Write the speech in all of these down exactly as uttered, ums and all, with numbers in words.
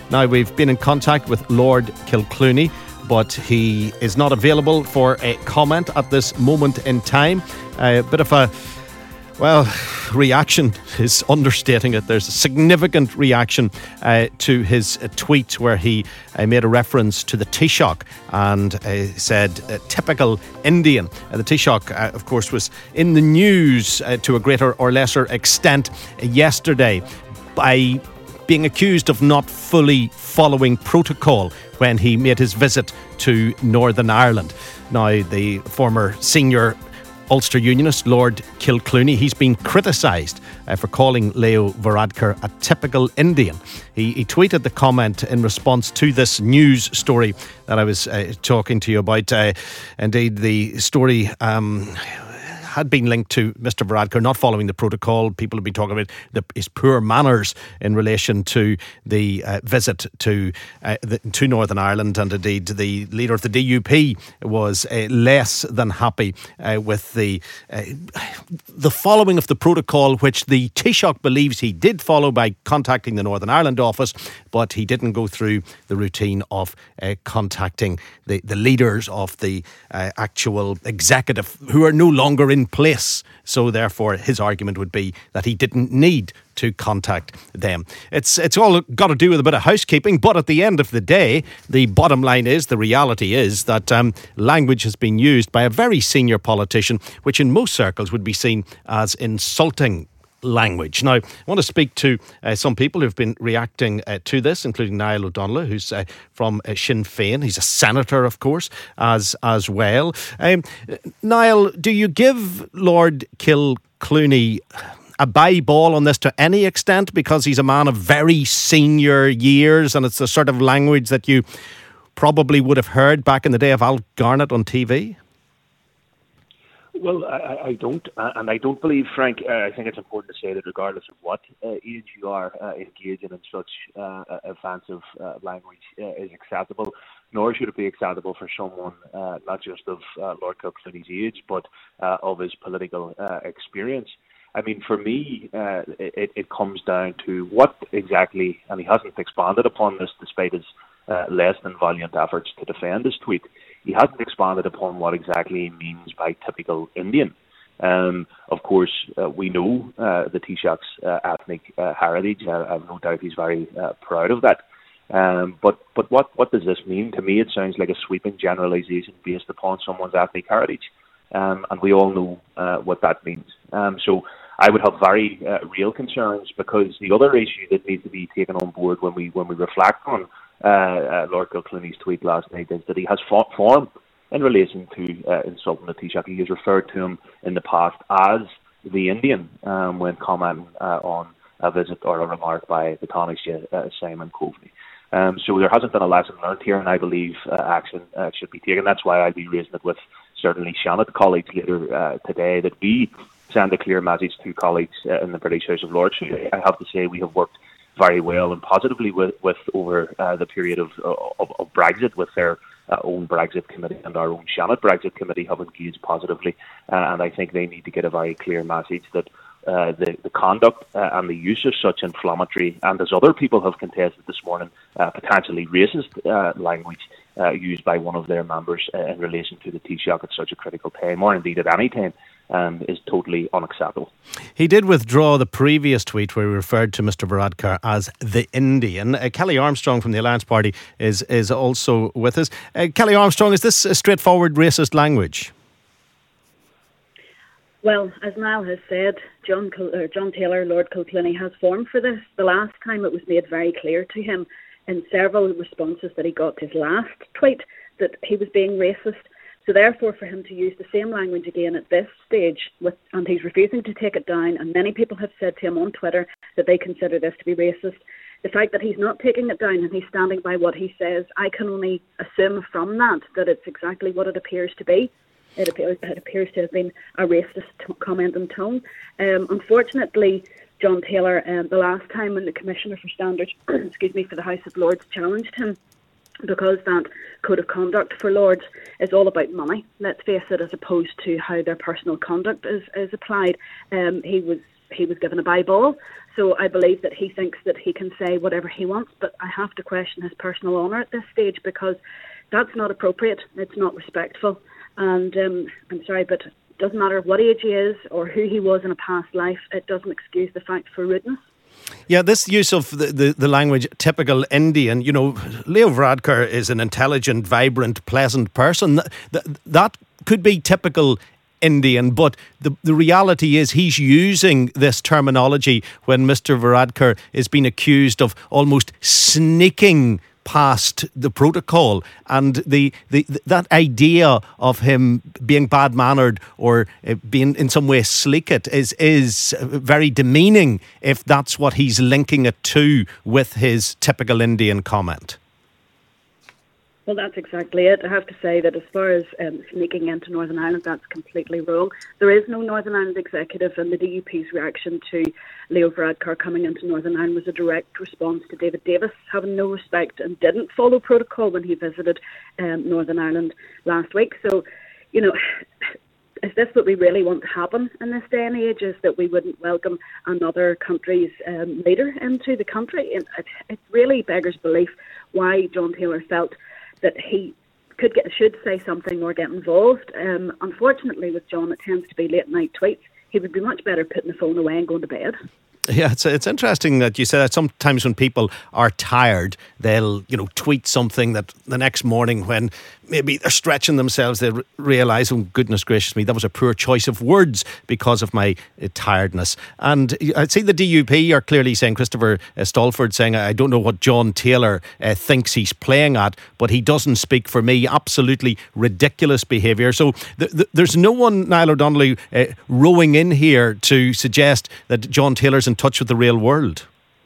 Now, we've been in contact with Lord Kilclooney, but he is not available for a comment at this moment in time. A bit of a, well, reaction is understating it. There's a significant reaction uh, to his uh, tweet where he uh, made a reference to the Taoiseach and uh, said uh, typical Indian. Uh, the Taoiseach, uh, of course, was in the news uh, to a greater or lesser extent uh, yesterday by being accused of not fully following protocol when he made his visit to Northern Ireland. Now, the former senior Ulster Unionist, Lord Kilclooney, he's been criticised uh, for calling Leo Varadkar a typical Indian. He, he tweeted the comment in response to this news story that I was uh, talking to you about. Uh, indeed, the story Um, had been linked to Mister Varadkar not following the protocol. People have been talking about the, his poor manners in relation to the uh, visit to uh, the, to Northern Ireland, and indeed the leader of the D U P was uh, less than happy uh, with the uh, the following of the protocol, which the Taoiseach believes he did follow by contacting the Northern Ireland office, but he didn't go through the routine of uh, contacting the, the leaders of the uh, actual executive, who are no longer in place. So therefore his argument would be that he didn't need to contact them. It's it's all got to do with a bit of housekeeping, but at the end of the day, the bottom line is, the reality is that um, language has been used by a very senior politician, which in most circles would be seen as insulting language. Now, I want to speak to uh, some people who've been reacting uh, to this, including Niall O'Donnell, who's uh, from uh, Sinn Féin. He's a senator, of course, as as well. Um, Niall, do you give Lord Kilclooney a bye ball on this to any extent, because he's a man of very senior years and it's the sort of language that you probably would have heard back in the day of Al Garnett on T V? Well, I, I don't, uh, and I don't believe, Frank, uh, I think it's important to say that regardless of what uh, age you are, uh, engaging in such uh, offensive uh, language uh, is acceptable, nor should it be acceptable for someone uh, not just of uh, Lord Kilclooney's age, but uh, of his political uh, experience. I mean, for me, uh, it, it comes down to what exactly, and he hasn't expanded upon this despite his uh, less than valiant efforts to defend his tweet. He hasn't expanded upon what exactly he means by typical Indian. Um, of course, uh, we know uh, the Taoiseach's uh, ethnic uh, heritage. I, I have no doubt he's very uh, proud of that. Um, but but what, what does this mean? To me, it sounds like a sweeping generalisation based upon someone's ethnic heritage. Um, and we all know uh, what that means. Um, so I would have very uh, real concerns, because the other issue that needs to be taken on board when we when we reflect on uh, uh, Lord Kilclooney's tweet last night is that he has fought form in relation to uh, insulting the Taoiseach. He has referred to him in the past as the Indian um, when commenting uh, on a visit or a remark by the Taoiseach uh, Simon Coveney. Um, so there hasn't been a lesson learned here, and I believe uh, action uh, should be taken. That's why I'll be raising it with certainly Shannon colleagues later uh, today, that we send a clear message to colleagues uh, in the British House of Lords. I have to say we have worked very well and positively with, with over uh, the period of, of, of Brexit, with their uh, own Brexit committee and our own Shannon Brexit committee have engaged positively. Uh, and I think they need to get a very clear message that Uh, the, the conduct uh, and the use of such inflammatory, and as other people have contested this morning, uh, potentially racist uh, language uh, used by one of their members uh, in relation to the Taoiseach at such a critical time, or indeed at any time, um, is totally unacceptable. He did withdraw the previous tweet where he referred to Mister Varadkar as the Indian. Uh, Kelly Armstrong from the Alliance Party is, is also with us. Uh, Kelly Armstrong, is this a straightforward racist language? Well, as Niall has said, John, uh, John Taylor, Lord Kilclooney, has formed for this. The last time it was made very clear to him in several responses that he got to his last tweet that he was being racist. So therefore, for him to use the same language again at this stage, with, and he's refusing to take it down, and many people have said to him on Twitter that they consider this to be racist. The fact that he's not taking it down and he's standing by what he says, I can only assume from that that it's exactly what it appears to be. It appears, it appears to have been a racist t- comment and tone. Um, unfortunately, John Taylor, um, the last time when the Commissioner for Standards, excuse me, for the House of Lords challenged him, because that code of conduct for Lords is all about money, let's face it, as opposed to how their personal conduct is, is applied. Um, he was he was given a bye ball. So I believe that he thinks that he can say whatever he wants, but I have to question his personal honour at this stage, because that's not appropriate. It's not respectful. And um, I'm sorry, but it doesn't matter what age he is or who he was in a past life. It doesn't excuse the fact for rudeness. Yeah, this use of the, the, the language typical Indian, you know, Leo Varadkar is an intelligent, vibrant, pleasant person. That, that could be typical Indian, but the, the reality is he's using this terminology when Mister Varadkar is being accused of almost sneaking past the protocol, and the, the that idea of him being bad-mannered or uh, being in some way sleek-it is, is very demeaning if that's what he's linking it to with his typical Indian comment. Well, that's exactly it. I have to say that as far as um, sneaking into Northern Ireland, that's completely wrong. There is no Northern Ireland executive, and the D U P's reaction to Leo Varadkar coming into Northern Ireland was a direct response to David Davis having no respect and didn't follow protocol when he visited um, Northern Ireland last week. So, you know, is this what we really want to happen in this day and age, is that we wouldn't welcome another country's um, leader into the country? And it, it really beggars belief why John Taylor felt that he could get, should say something or get involved. Um, unfortunately, with John, it tends to be late night tweets. He would be much better putting the phone away and going to bed. Yeah, it's it's interesting that you say that. Sometimes when people are tired, they'll, you know, tweet something that the next morning, when maybe they're stretching themselves, they realise, oh, goodness gracious me, that was a poor choice of words because of my uh, tiredness. And I'd see the D U P are clearly saying, Christopher uh, Stalford saying, I don't know what John Taylor uh, thinks he's playing at, but he doesn't speak for me. Absolutely ridiculous behaviour. So th- th- there's no one, Niall O'Donnelly, uh, rowing in here to suggest that John Taylor's in touch with the real world.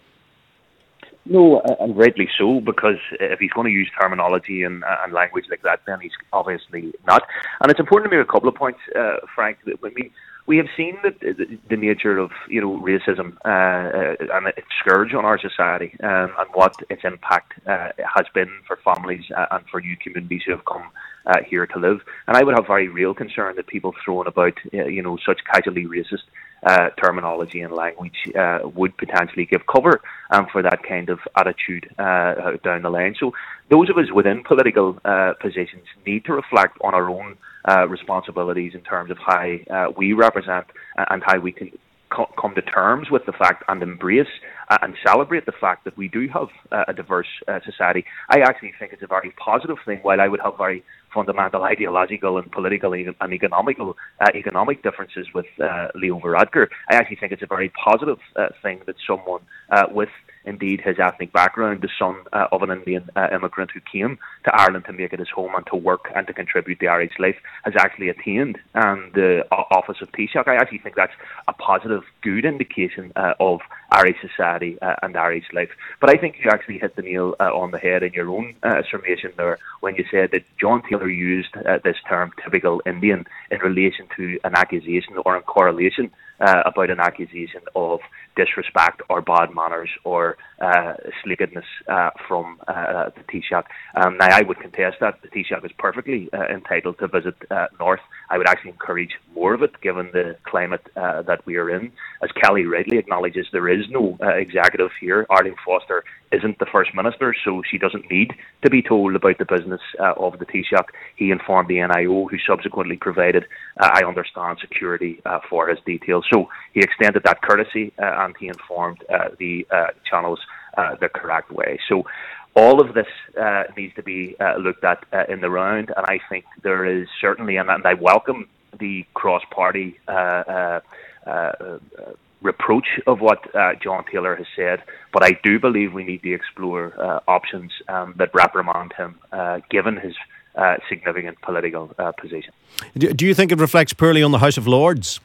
No, and rightly so, because if he's going to use terminology and, and language like that, then he's obviously not. And it's important to make a couple of points, uh, Frank. I mean, we have seen the, the, the nature of, you know, racism uh, and its scourge on our society, um, and what its impact uh, has been for families uh, and for new communities who have come uh, here to live. And I would have very real concern that people throwing about, uh, you know, such casually racist Uh, terminology and language uh, would potentially give cover um, for that kind of attitude uh, down the line. So those of us within political uh, positions need to reflect on our own uh, responsibilities in terms of how uh, we represent and how we can co- come to terms with the fact and embrace uh, and celebrate the fact that we do have uh, a diverse uh, society. I actually think it's a very positive thing, while I would have very fundamental ideological and political and economical uh, economic differences with uh, Leo Varadkar. I actually think it's a very positive uh, thing that someone uh, with indeed his ethnic background, the son uh, of an Indian uh, immigrant who came to Ireland to make it his home and to work and to contribute to Irish life, has actually attained um, the office of Taoiseach. I actually think that's a positive, good indication uh, of Irish society uh, and Irish life. But I think you actually hit the nail uh, on the head in your own uh, summation there when you said that John Taylor used uh, this term typical Indian in relation to an accusation or in correlation uh, about an accusation of disrespect or bad manners or uh, sleekedness uh, from uh, the Taoiseach. Um, now, I would contest that. The Taoiseach is perfectly uh, entitled to visit uh, North. I would actually encourage more of it, given the climate uh, that we are in. As Kelly rightly acknowledges, there is no uh, executive here. Arlene Foster isn't the First Minister, so she doesn't need to be told about the business uh, of the Taoiseach. He informed the N I O, who subsequently provided, uh, I understand, security uh, for his details. So he extended that courtesy uh, and he informed uh, the uh, channels uh, the correct way. So all of this uh, needs to be uh, looked at uh, in the round, and I think there is certainly, and, and I welcome the cross-party uh, uh, uh, reproach of what uh, John Taylor has said, but I do believe we need to explore uh, options um, that reprimand him, uh, given his uh, significant political uh, position. Do you think it reflects poorly on the House of Lords?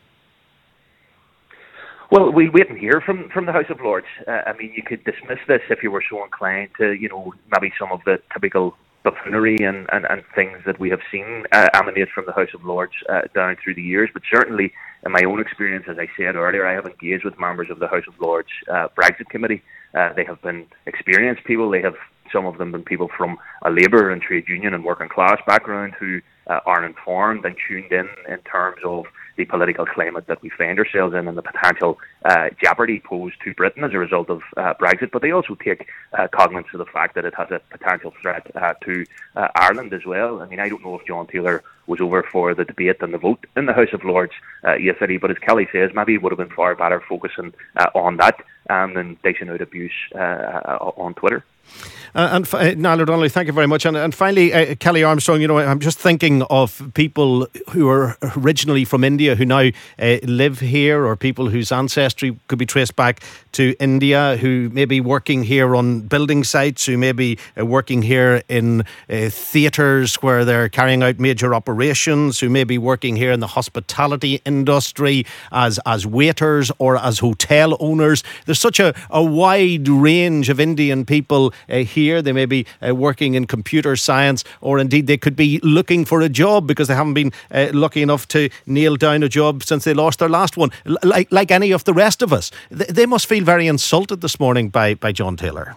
Well, we'll wait and hear from, from the House of Lords. Uh, I mean, you could dismiss this if you were so inclined to, you know, maybe some of the typical buffoonery and, and, and things that we have seen uh, emanate from the House of Lords uh, down through the years. But certainly, in my own experience, as I said earlier, I have engaged with members of the House of Lords uh, Brexit Committee. Uh, they have been experienced people. They have, some of them, been people from a labour and trade union and working class background who uh, are informed and tuned in in terms of the political climate that we find ourselves in and the potential uh, jeopardy posed to Britain as a result of uh, Brexit. But they also take uh, cognizance of the fact that it has a potential threat uh, to uh, Ireland as well. I mean, I don't know if John Taylor was over for the debate and the vote in the House of Lords uh, yesterday, but as Kelly says, maybe it would have been far better focusing uh, on that um, than dishing out abuse uh, on Twitter. Uh, and uh, Niall O'Donnell, thank you very much. And, and finally, uh, Kelly Armstrong, you know, I'm just thinking of people who are originally from India who now uh, live here, or people whose ancestry could be traced back to India, who may be working here on building sites, who may be uh, working here in uh, theatres where they're carrying out major operations, who may be working here in the hospitality industry as, as waiters or as hotel owners. There's such a, a wide range of Indian people Uh, here. They may be uh, working in computer science, or indeed they could be looking for a job because they haven't been uh, lucky enough to nail down a job since they lost their last one. L- like like any of the rest of us, Th- they must feel very insulted this morning by, by John Taylor.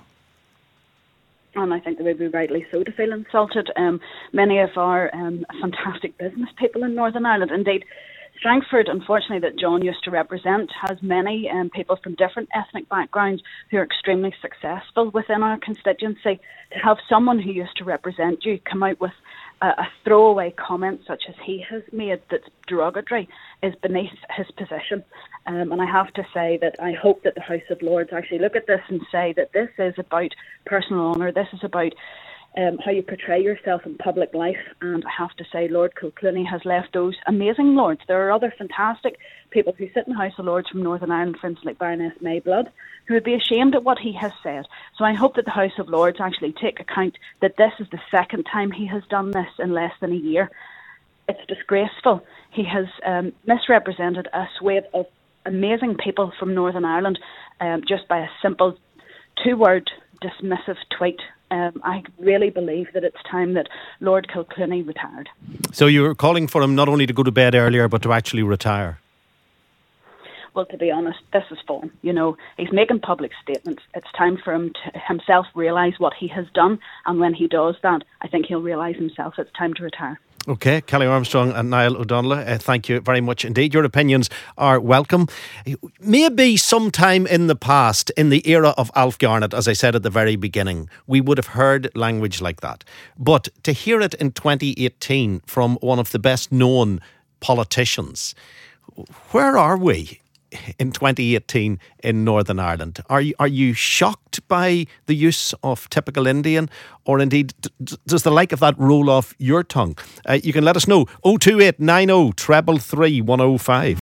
And I think they would be rightly so to feel insulted. Um, many of our um, fantastic business people in Northern Ireland, indeed, Strangford, unfortunately, that John used to represent, has many um, people from different ethnic backgrounds who are extremely successful within our constituency. To have someone who used to represent you come out with a, a throwaway comment such as he has made that's derogatory is beneath his position. Um, and I have to say that I hope that the House of Lords actually look at this and say that this is about personal honour, this is about Um, how you portray yourself in public life. And I have to say, Lord Kilclooney has left those amazing lords. There are other fantastic people who sit in the House of Lords from Northern Ireland, for instance, like Baroness Mayblood, who would be ashamed at what he has said. So I hope that the House of Lords actually take account that this is the second time he has done this in less than a year. It's disgraceful. He has um, misrepresented a swathe of amazing people from Northern Ireland um, just by a simple two-word dismissive tweet. Um, I really believe that it's time that Lord Kilclooney retired. So you're calling for him not only to go to bed earlier, but to actually retire? Well, to be honest, this is form. You know, he's making public statements. It's time for him to himself realise what he has done. And when he does that, I think he'll realise himself it's time to retire. OK, Kelly Armstrong and Niall O'Donnell, uh, thank you very much indeed. Your opinions are welcome. Maybe sometime in the past, in the era of Alf Garnett, as I said at the very beginning, we would have heard language like that. But to hear it in twenty eighteen from one of the best known politicians, where are we in twenty eighteen in Northern Ireland? Are you, are you shocked by the use of typical Indian, or indeed d- does the like of that roll off your tongue? Uh, you can let us know. oh two eight nine oh three three three one oh five.